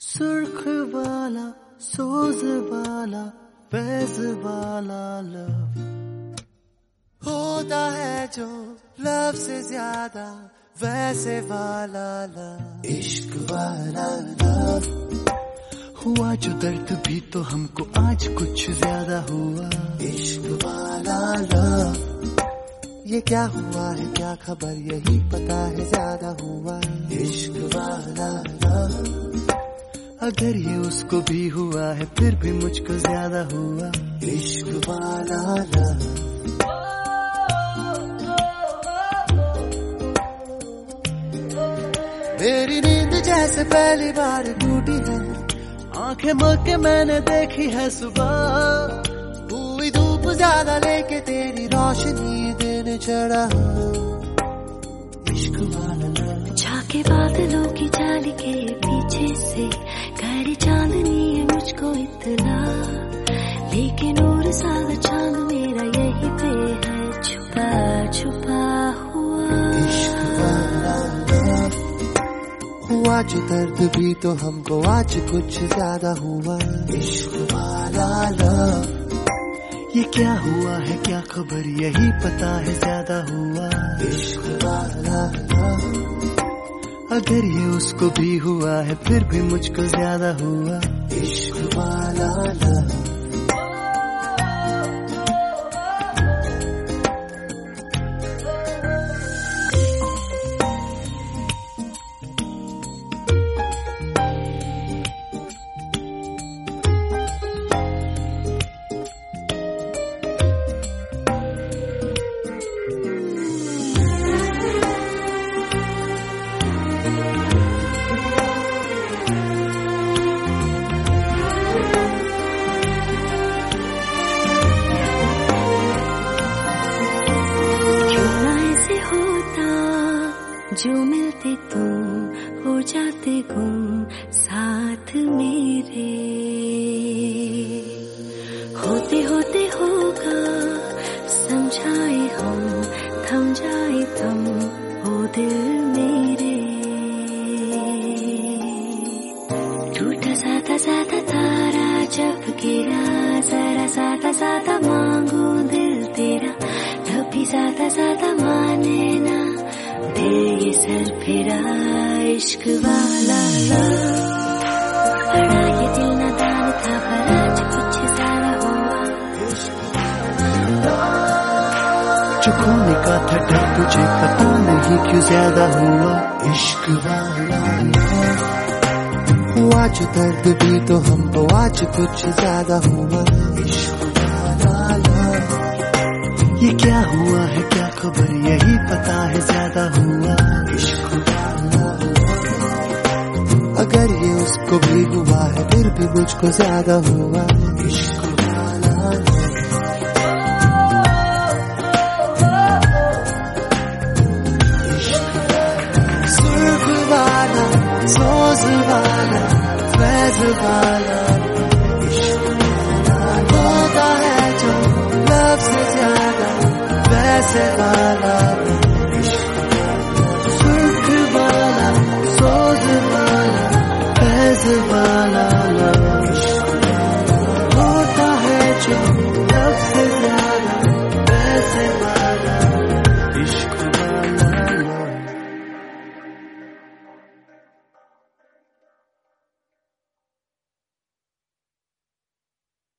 सुर्ख वाला, सोज वाला, फैज वाला लव होता है जो लव से ज्यादा वैसे वाला लव, इश्क वाला लव। हुआ जो दर्द भी तो हमको आज कुछ ज्यादा हुआ, इश्क वाला लव। ये क्या हुआ है क्या खबर यही पता है ज्यादा हुआ, इश्क वाला लव। अगर ये उसको भी हुआ है फिर भी मुझको ज्यादा हुआ, इश्क वाला लव। मेरी नींद जैसे पहली बार टूटी है, आंखें मल के मैंने देखी है सुबह, हुई धूप ज्यादा लेके तेरी रोशनी देने चढ़ा, इश्क वाला लव। झाके बादलों की जाली के पीछे से करे चांदनी है मुझको इतना, लेकिन और सारा चांद मेरा यही पे है छुपा छुपा हुआ, इश्क वाला लव। हुआ जो दर्द भी तो हमको आज कुछ ज्यादा हुआ, इश्क वाला लव। ये क्या हुआ है क्या खबर यही पता है ज्यादा हुआ, इश्क वाला लव। अगर ये उसको भी हुआ है फिर भी मुझको ज्यादा हुआ, इश्क वाला लव। जो मिलते तुम हो जाते गुम साथ मेरे, होते होते होगा समझाए हम, थम जाए थम हो दिल मेरे। टूटा साता साता तारा जब गिरा, जरा साता साता मांगू दिल तेरा, कभी साता साता माने ना ये सर फिरा, इश्क वाला लव। बड़ा ये दिल नादान था पर आज कुछ ज्यादा हुआ, जो खोने का था डर तुझे पता नहीं क्यों ज्यादा हुआ, इश्क वाला लव। हुआ जो दर्द भी तो हमको आज कुछ ज्यादा हुआ, इश्क वाला लव। ये क्या हुआ है क्या खबर यही पता है ज्यादा हुआ, इश्क वाला लव। अगर ये उसको भी हुआ है फिर भी मुझको ज्यादा हुआ, इश्क वाला लव। सुर्ख वाला, सोज वाला, फैज वाला, इश्क वाला। होता है जो लव से ज्यादा वैसे वाला, सुर्ख वाला, सोज वाला, फैज वाला लव।